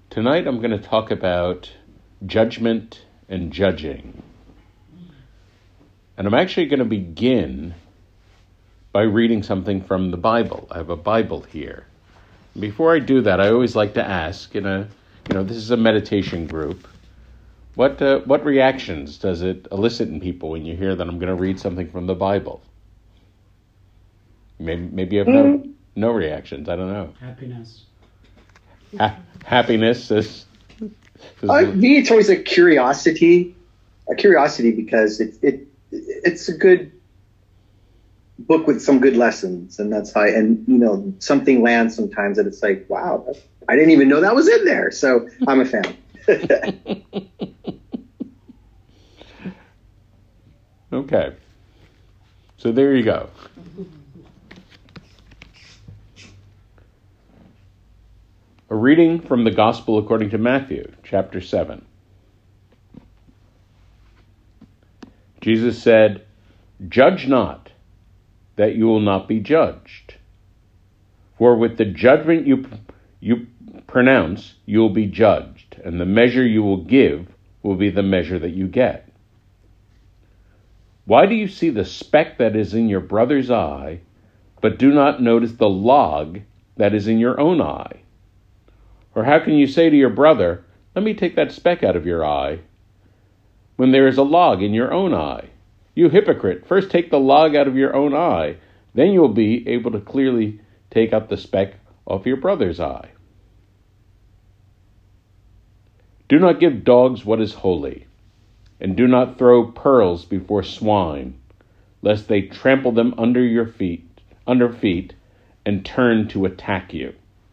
Tonight I'm going to talk about judgment and judging. And I'm actually going to begin by reading something from the Bible. I have a Bible here. Before I do that, I always like to ask, this is a meditation group. What reactions does it elicit in people when you hear that I'm going to read something from the Bible? Maybe you have no reactions. I don't know. Happiness. Happiness is. Me, it's always a curiosity. A curiosity because it's a good book with some good lessons, and that's how. Something lands sometimes that it's like, wow, I didn't even know that was in there. So I'm a fan. Okay. So there you go. A reading from the Gospel according to Matthew, chapter 7. Jesus said, "Judge not, that you will not be judged. For with the judgment you pronounce, you will be judged, and the measure you will give will be the measure that you get. Why do you see the speck that is in your brother's eye, but do not notice the log that is in your own eye? Or how can you say to your brother, 'Let me take that speck out of your eye,' when there is a log in your own eye? You hypocrite, first take the log out of your own eye, then you will be able to clearly take out the speck off your brother's eye. Do not give dogs what is holy, and do not throw pearls before swine, lest they trample them under feet, and turn to attack you.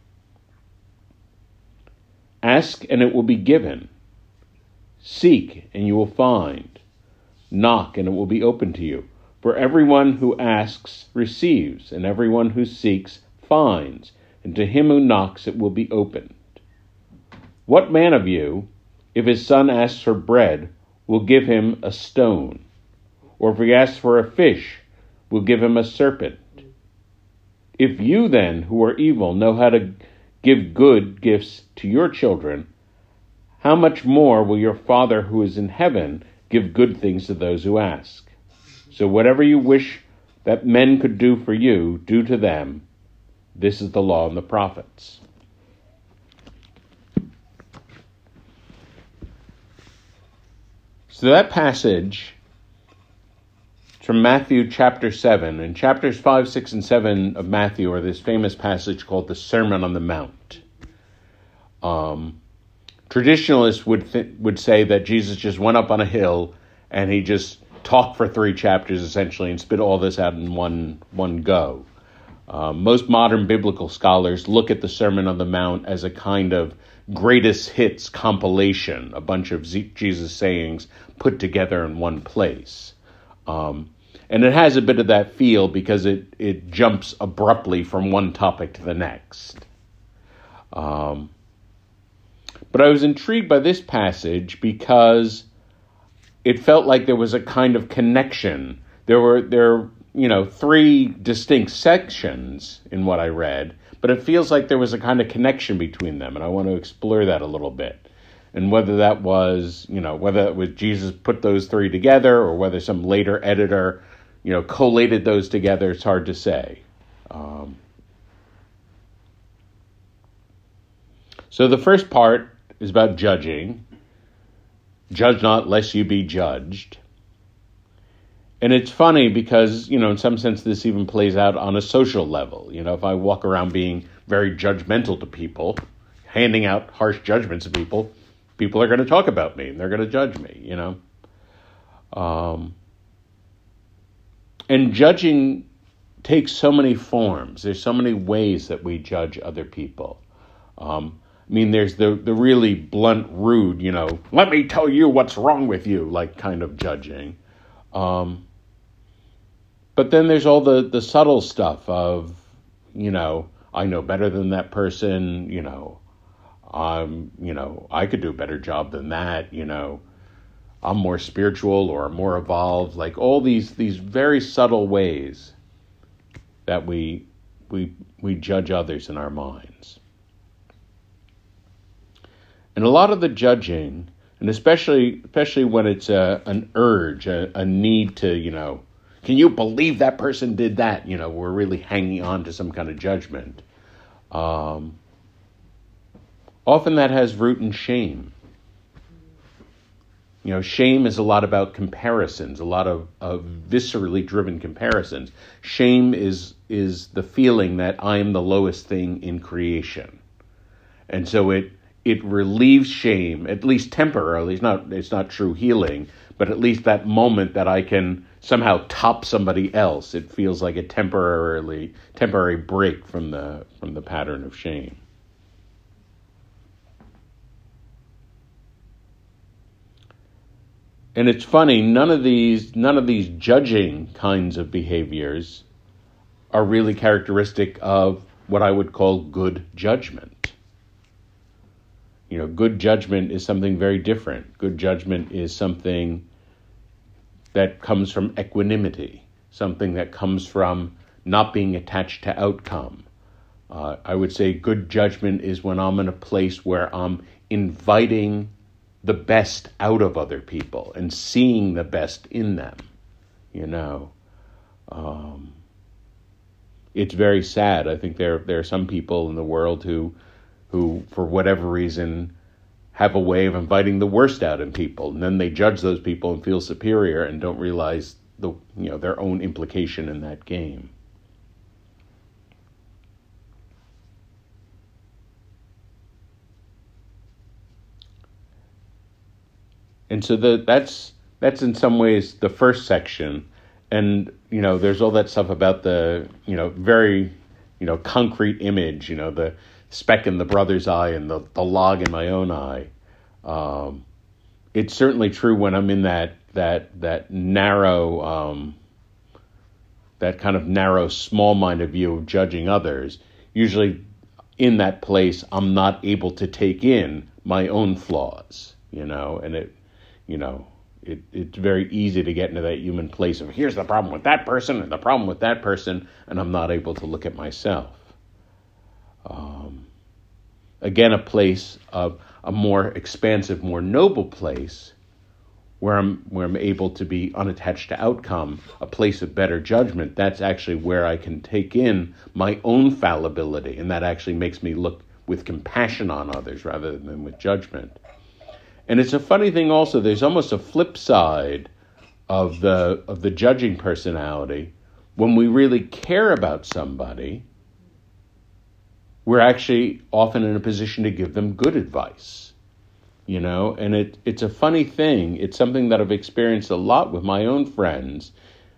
Ask, and it will be given. Seek, and you will find. Knock, and it will be open to you. For everyone who asks receives, and everyone who seeks finds, and to him who knocks it will be opened. What man of you, if his son asks for bread, will give him a stone? Or if he asks for a fish, will give him a serpent? If you then, who are evil, know how to give good gifts to your children, how much more will your Father who is in heaven give good things to those who ask? So whatever you wish that men could do for you, do to them. This is the law and the prophets." So that passage from Matthew chapter 7, and chapters 5, 6, and 7 of Matthew are this famous passage called the Sermon on the Mount. Traditionalists would say that Jesus just went up on a hill and he just talked for 3 chapters essentially and spit all this out in one go. Most modern biblical scholars look at the Sermon on the Mount as a kind of greatest hits compilation, a bunch of Jesus' sayings put together in one place. And it has a bit of that feel because it jumps abruptly from one topic to the next. But I was intrigued by this passage because it felt like there was a kind of connection. There were 3 distinct sections in what I read, but it feels like there was a kind of connection between them, and I want to explore that a little bit. And whether that was, whether it was Jesus put those 3 together or whether some later editor, collated those together, it's hard to say. So the first part is about judging. Judge not, lest you be judged. And it's funny because, in some sense, this even plays out on a social level. If I walk around being very judgmental to people, handing out harsh judgments to people, people are going to talk about me and they're going to judge me, And judging takes so many forms. There's so many ways that we judge other people. There's the really blunt, rude, let me tell you what's wrong with you, like kind of judging. But then there's all the subtle stuff of, I know better than that person, I could do a better job than that, I'm more spiritual or more evolved, like all these very subtle ways that we judge others in our minds. And a lot of the judging, and especially when it's an urge, a need to, can you believe that person did that? We're really hanging on to some kind of judgment. Often that has root in shame. Shame is a lot about comparisons, a lot of viscerally driven comparisons. Shame is the feeling that I am the lowest thing in creation. And so it relieves shame, at least temporarily. It's not true healing, but at least that moment that I can somehow top somebody else, it feels like a temporary break from the pattern of shame. And it's funny, none of these judging kinds of behaviors are really characteristic of what I would call good judgment. Good judgment is something very different. Good judgment is something that comes from equanimity, something that comes from not being attached to outcome. I would say good judgment is when I'm in a place where I'm inviting the best out of other people and seeing the best in them. It's very sad. I think there are some people in the world who for whatever reason have a way of inviting the worst out in people, and then they judge those people and feel superior and don't realize their own implication in that game. And so that's in some ways the first section. And, there's all that stuff about the, very, concrete image, the speck in the brother's eye and the log in my own eye. It's certainly true when I'm in that narrow, that kind of narrow, small-minded view of judging others. Usually in that place, I'm not able to take in my own flaws, and it's very easy to get into that human place of here's the problem with that person and the problem with that person, and I'm not able to look at myself. Again, a place of a more expansive, more noble place where I'm able to be unattached to outcome, a place of better judgment. That's actually where I can take in my own fallibility, and that actually makes me look with compassion on others rather than with judgment. And it's a funny thing also, there's almost a flip side of the judging personality. When we really care about somebody, we're actually often in a position to give them good advice, and it's a funny thing. It's something that I've experienced a lot with my own friends.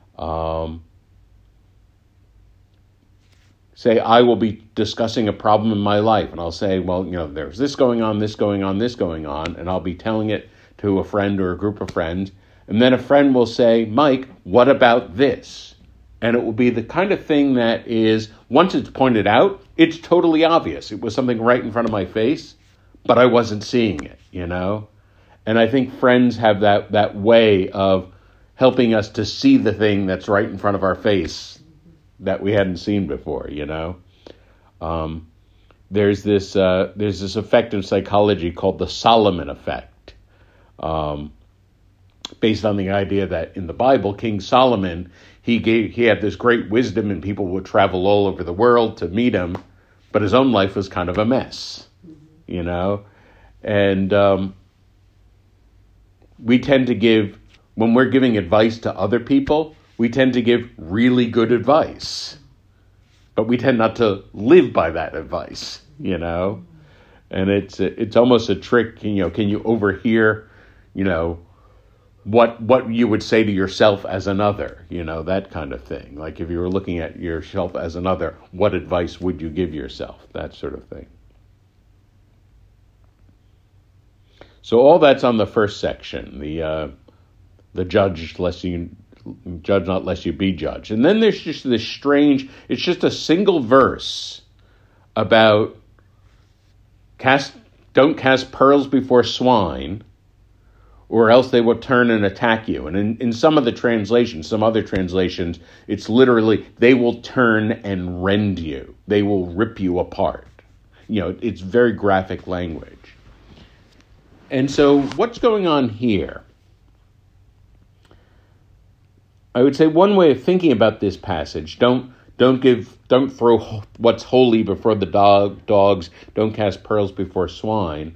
Say I will be discussing a problem in my life, and I'll say, well, there's this going on, this going on, this going on, and I'll be telling it to a friend or a group of friends, and then a friend will say, Mike, what about this? And it will be the kind of thing that is, once it's pointed out, it's totally obvious. It was something right in front of my face, but I wasn't seeing it, And I think friends have that way of helping us to see the thing that's right in front of our face that we hadn't seen before, There's this effect in psychology called the Solomon effect, based on the idea that in the Bible, King Solomon, he had this great wisdom and people would travel all over the world to meet him, but his own life was kind of a mess, And we tend to give, when we're giving advice to other people, we tend to give really good advice, but we tend not to live by that advice, And it's almost a trick, can you overhear, what you would say to yourself as another, that kind of thing. Like if you were looking at yourself as another, what advice would you give yourself? That sort of thing. So all that's on the first section, the judge not lest you be judged. And then there's just this strange, it's just a single verse about don't cast pearls before swine, or else they will turn and attack you. And in some of the translations, some other translations, it's literally, they will turn and rend you. They will rip you apart. It's very graphic language. And so what's going on here? I would say one way of thinking about this passage, don't throw what's holy before the dogs, don't cast pearls before swine.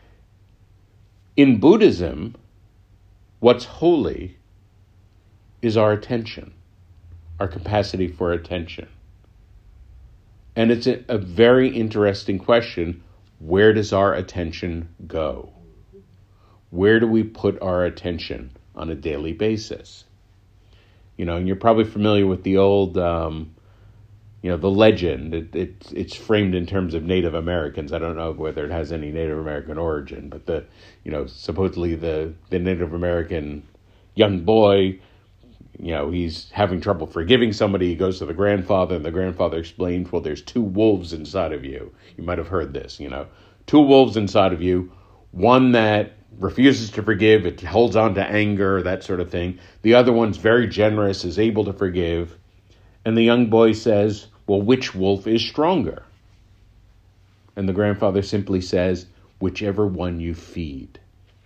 In Buddhism, what's holy is our attention, our capacity for attention. And it's a very interesting question. Where does our attention go? Where do we put our attention on a daily basis? And you're probably familiar with the old, the legend. It's framed in terms of Native Americans. I don't know whether it has any Native American origin, but supposedly the Native American young boy, he's having trouble forgiving somebody. He goes to the grandfather, and the grandfather explains, well, there's two wolves inside of you. You might have heard this, two wolves inside of you, one that refuses to forgive, it holds on to anger, that sort of thing. The other one's very generous, is able to forgive. And the young boy says, well, which wolf is stronger? And the grandfather simply says, whichever one you feed.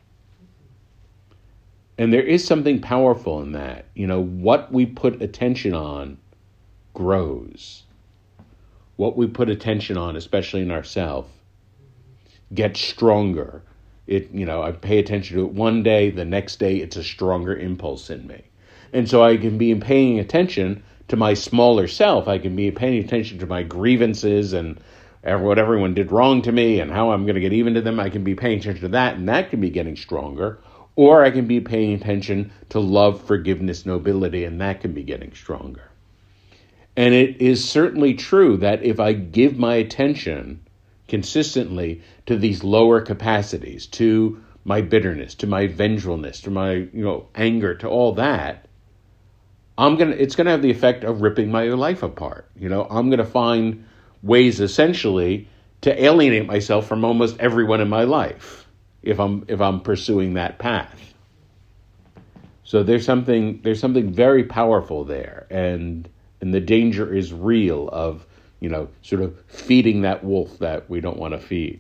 And there is something powerful in that. What we put attention on grows. What we put attention on, especially in ourselves, gets stronger. I pay attention to it one day, the next day it's a stronger impulse in me. And so I can be paying attention to my smaller self. I can be paying attention to my grievances and what everyone did wrong to me and how I'm going to get even to them. I can be paying attention to that, and that can be getting stronger. Or I can be paying attention to love, forgiveness, nobility, and that can be getting stronger. And it is certainly true that if I give my attention consistently to these lower capacities, to my bitterness, to my vengefulness, to my anger, to all that, it's gonna have the effect of ripping my life apart. I'm gonna find ways essentially to alienate myself from almost everyone in my life if I'm pursuing that path. So there's something very powerful there, and the danger is real of sort of feeding that wolf that we don't want to feed.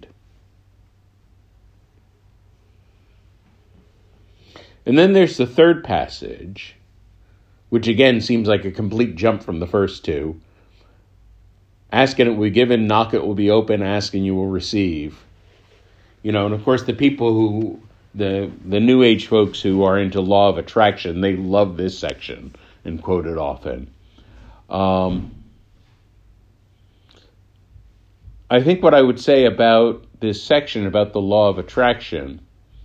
And then there's the third passage, which again seems like a complete jump from the first two. Ask and it will be given, knock it will be open, ask and you will receive. And of course the people who, the New Age folks who are into law of attraction, they love this section and quote it often. I think what I would say about this section, about the law of attraction,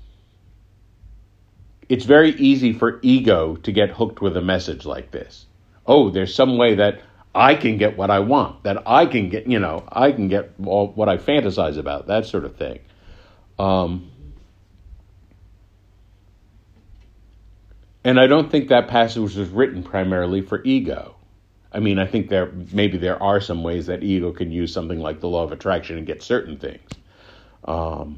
it's very easy for ego to get hooked with a message like this. Oh, there's some way that I can get what I want, that I can get, I can get all what I fantasize about, that sort of thing. And I don't think that passage was written primarily for ego. I mean, I think there are some ways that ego can use something like the law of attraction and get certain things. But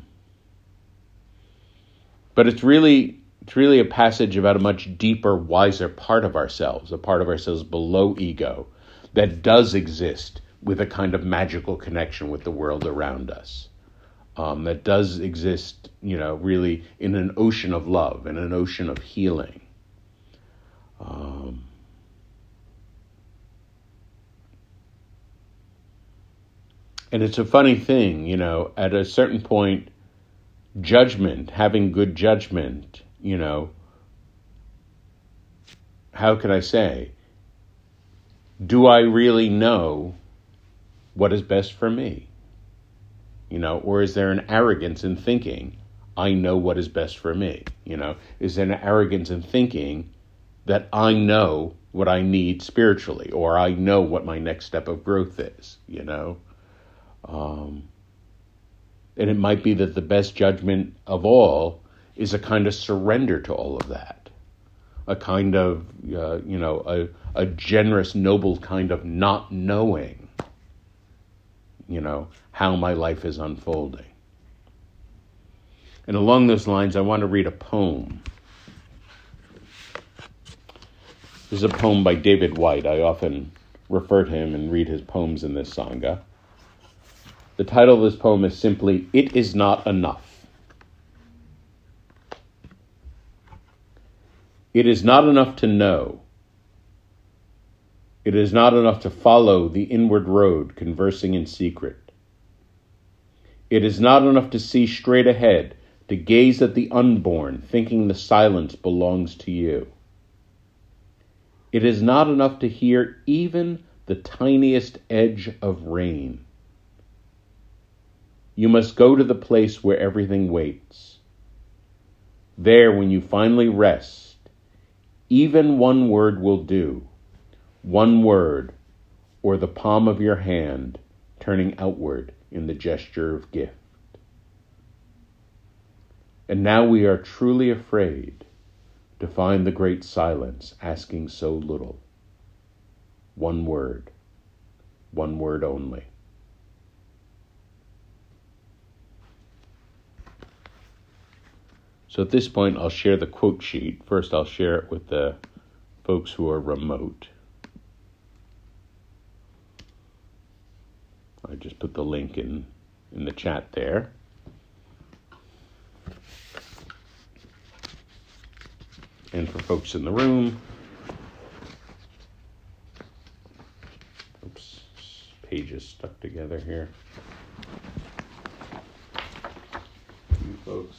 it's really a passage about a much deeper, wiser part of ourselves, a part of ourselves below ego that does exist with a kind of magical connection with the world around us. That does exist, really in an ocean of love, in an ocean of healing. And it's a funny thing, at a certain point, judgment, having good judgment, how can I say? Do I really know what is best for me? Or is there an arrogance in thinking, I know what is best for me? Is there an arrogance in thinking that I know what I need spiritually, or I know what my next step of growth is, And it might be that the best judgment of all is a kind of surrender to all of that. A kind of, a generous, noble kind of not knowing, how my life is unfolding. And along those lines, I want to read a poem. This is a poem by David Whyte. I often refer to him and read his poems in this Sangha. The title of this poem is simply, It Is Not Enough. It is not enough to know. It is not enough to follow the inward road, conversing in secret. It is not enough to see straight ahead, to gaze at the unborn, thinking the silence belongs to you. It is not enough to hear even the tiniest edge of rain. You must go to the place where everything waits. There, when you finally rest, even one word will do. One word, or the palm of your hand, turning outward in the gesture of gift. And now we are truly afraid to find the great silence asking so little. One word only. So at this point, I'll share the quote sheet. First, I'll share it with the folks who are remote. I just put the link in the chat there. And for folks in the room, oops, pages stuck together here. You folks.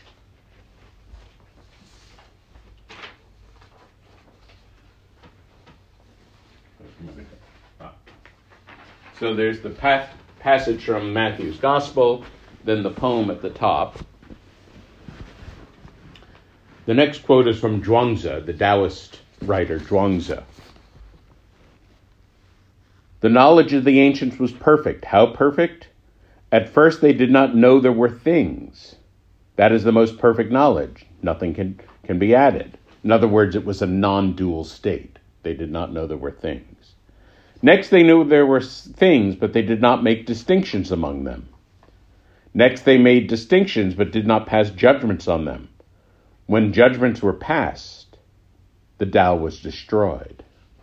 So there's the passage from Matthew's Gospel, then the poem at the top. The next quote is from Zhuangzi, the Taoist writer Zhuangzi. The knowledge of the ancients was perfect. How perfect? At first they did not know there were things. That is the most perfect knowledge. Nothing can be added. In other words, it was a non-dual state. They did not know there were things. Next, they knew there were things, but they did not make distinctions among them. Next, they made distinctions, but did not pass judgments on them. When judgments were passed, the Tao was destroyed.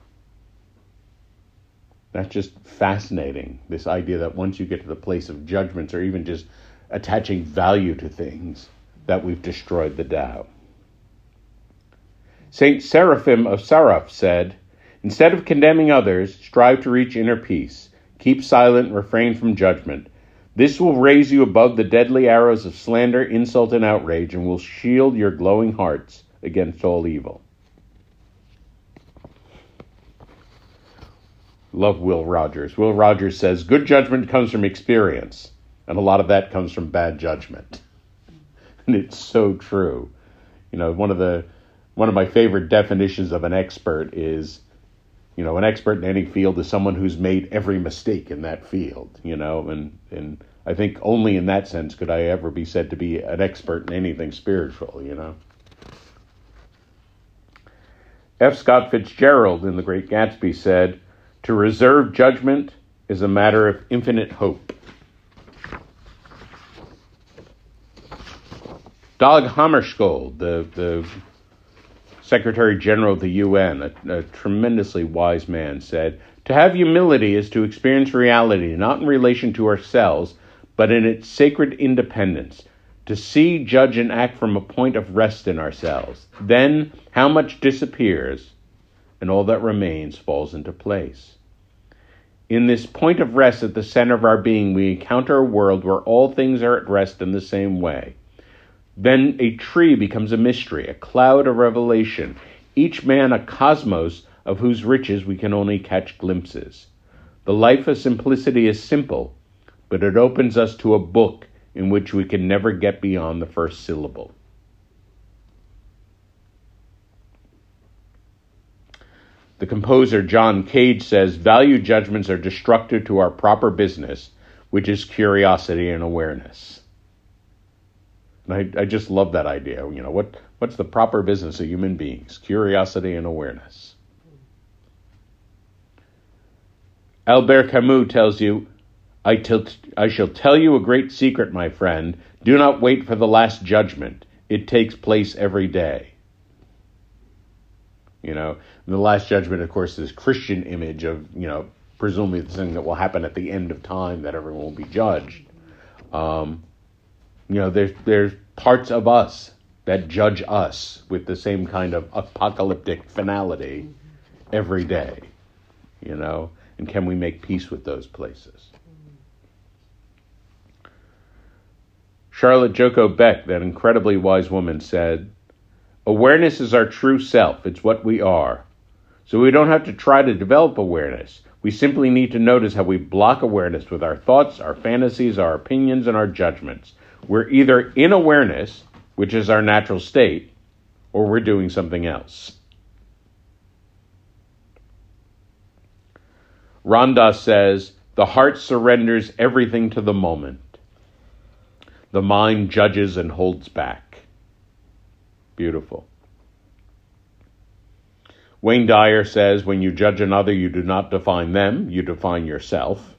That's just fascinating, this idea that once you get to the place of judgments, or even just attaching value to things, that we've destroyed the Tao. Saint Seraphim of Saraf said, "Instead of condemning others, strive to reach inner peace. Keep silent and refrain from judgment. This will raise you above the deadly arrows of slander, insult, and outrage, and will shield your glowing hearts against all evil." Love Will Rogers. Will Rogers says, "Good judgment comes from experience, and a lot of that comes from bad judgment." And it's so true. You know, one of my favorite definitions of an expert is, you know, an expert in any field is someone who's made every mistake in that field, you know, and I think only in that sense could I ever be said to be an expert in anything spiritual, you know. F. Scott Fitzgerald in The Great Gatsby said, "To reserve judgment is a matter of infinite hope." Dag Hammarskjöld, the Secretary General of the UN, a tremendously wise man, said, "To have humility is to experience reality not in relation to ourselves, but in its sacred independence, to see, judge, and act from a point of rest in ourselves. Then how much disappears, and all that remains falls into place. In this point of rest at the center of our being, we encounter a world where all things are at rest in the same way. Then a tree becomes a mystery, a cloud of revelation, each man a cosmos of whose riches we can only catch glimpses. The life of simplicity is simple, but it opens us to a book in which we can never get beyond the first syllable." The composer John Cage says, "Value judgments are destructive to our proper business, which is curiosity and awareness." And I just love that idea. You know, what's the proper business of human beings? Curiosity and awareness. Albert Camus tells you, I shall tell you a great secret, my friend. Do not wait for the last judgment. It takes place every day." You know, the last judgment, of course, is Christian image of, you know, presumably the thing that will happen at the end of time, that everyone will be judged. You know, there's parts of us that judge us with the same kind of apocalyptic finality every day, you know? And can we make peace with those places? Charlotte Joko Beck, that incredibly wise woman, said, "Awareness is our true self. It's what we are. So we don't have to try to develop awareness. We simply need to notice how we block awareness with our thoughts, our fantasies, our opinions, and our judgments. We're either in awareness, which is our natural state, or we're doing something else." Ram Dass says, "The heart surrenders everything to the moment. The mind judges and holds back." Beautiful. Wayne Dyer says, "When you judge another, you do not define them, you define yourself."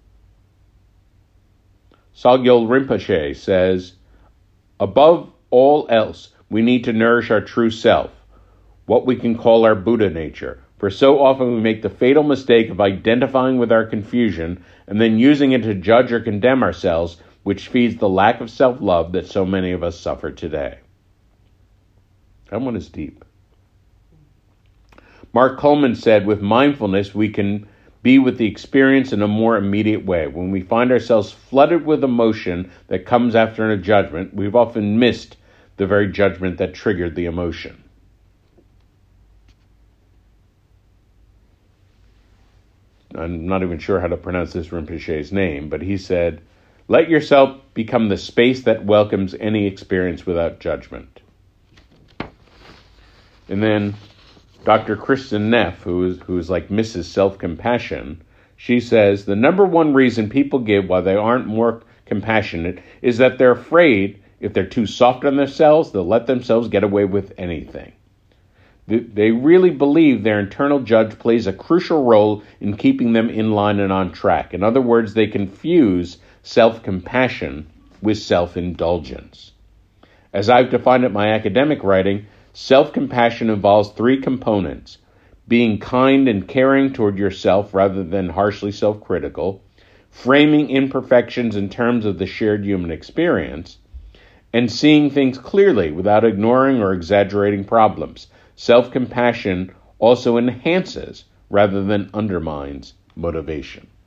Sogyal Rinpoche says, "Above all else, we need to nourish our true self, what we can call our Buddha nature. For so often we make the fatal mistake of identifying with our confusion and then using it to judge or condemn ourselves, which feeds the lack of self-love that so many of us suffer today." That one is deep. Mark Coleman said, "With mindfulness, we can be with the experience in a more immediate way. When we find ourselves flooded with emotion that comes after a judgment, we've often missed the very judgment that triggered the emotion." I'm not even sure how to pronounce this Rinpoche's name, but he said, "Let yourself become the space that welcomes any experience without judgment." And then Dr. Kristen Neff, who is like Mrs. Self-Compassion, she says, "The number one reason people give why they aren't more compassionate is that they're afraid if they're too soft on themselves, they'll let themselves get away with anything. They really believe their internal judge plays a crucial role in keeping them in line and on track. In other words, they confuse self-compassion with self-indulgence. As I've defined it in my academic writing, self-compassion involves three components: being kind and caring toward yourself rather than harshly self-critical, framing imperfections in terms of the shared human experience, and seeing things clearly without ignoring or exaggerating problems. Self-compassion also enhances rather than undermines motivation."